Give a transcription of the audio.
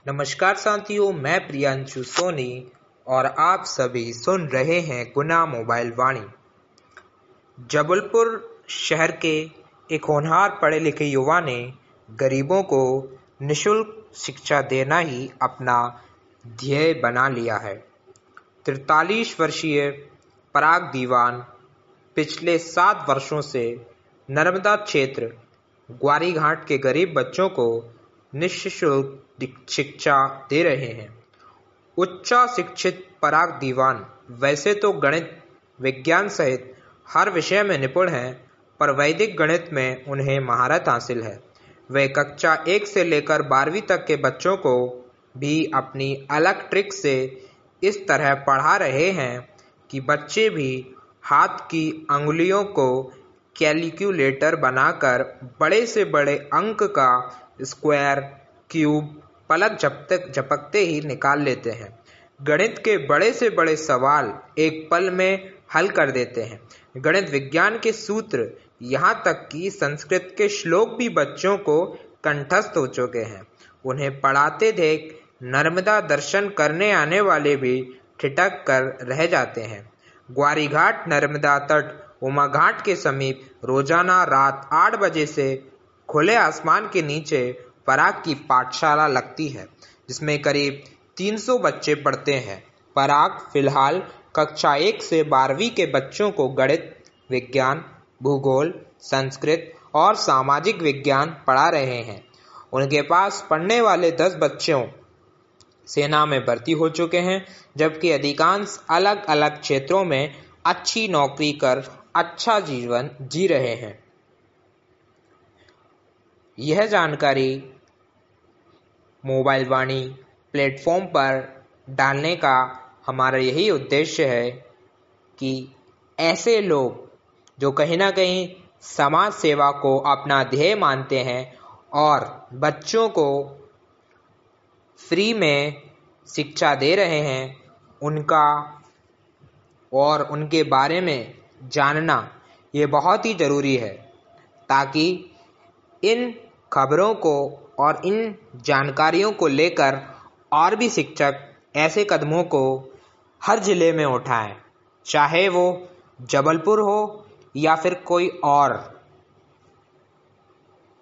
नमस्कार साथियों, मैं प्रियांशु सोनी और आप सभी सुन रहे हैं गुना मोबाइल वाणी। जबलपुर शहर के एक होनहार पढ़े लिखे युवा ने गरीबों को निःशुल्क शिक्षा देना ही अपना ध्येय बना लिया है। 43 वर्षीय पराग दीवान पिछले 7 वर्षों से नर्मदा क्षेत्र ग्वारीघाट के गरीब बच्चों को निःशुल्क शिक्षा दे रहे हैं। उच्च शिक्षित पराग दीवान वैसे तो गणित विज्ञान सहित हर विषय में निपुण हैं, पर वैदिक गणित में उन्हें महारत हासिल है। वे कक्षा 1 से लेकर 12वीं तक के बच्चों को भी अपनी अलग ट्रिक से इस तरह पढ़ा रहे हैं कि बच्चे भी हाथ की अंगुलियों को कैलकुलेटर बनाकर बड़े से बड़े अंक का स्क्वायर, क्यूब पलक झपकते ही निकाल लेते हैं। गणित के बड़े से बड़े सवाल एक पल में हल कर देते हैं। गणित विज्ञान के सूत्र, यहाँ तक कि संस्कृत के श्लोक भी बच्चों को कंठस्थ हो चुके हैं। उन्हें पढ़ाते देख नर्मदा दर्शन करने आने वाले भी ठिठक कर रह जाते हैं। ग्वारीघाट नर्मदा तट उमा घाट के समीप रोजाना रात 8 बजे से खुले आसमान के नीचे पराग की पाठशाला लगती है, जिसमें करीब 300 बच्चे पढ़ते हैं। पराग फिलहाल कक्षा 1 से 12वीं के बच्चों को गणित, विज्ञान, भूगोल, संस्कृत और सामाजिक विज्ञान पढ़ा रहे हैं। उनके पास पढ़ने वाले 10 बच्चों सेना में भर्ती हो चुके हैं, जबकि अधिकांश अलग अलग क्षेत्रों में अच्छी नौकरी कर अच्छा जीवन जी रहे हैं। यह जानकारी मोबाइल वाणी प्लेटफॉर्म पर डालने का हमारा यही उद्देश्य है कि ऐसे लोग जो कहीं ना कहीं समाज सेवा को अपना ध्येय मानते हैं और बच्चों को फ्री में शिक्षा दे रहे हैं, उनका और उनके बारे में जानना ये बहुत ही ज़रूरी है, ताकि इन खबरों को और इन जानकारियों को लेकर और भी शिक्षक ऐसे कदमों को हर ज़िले में उठाएं, चाहे वो जबलपुर हो या फिर कोई और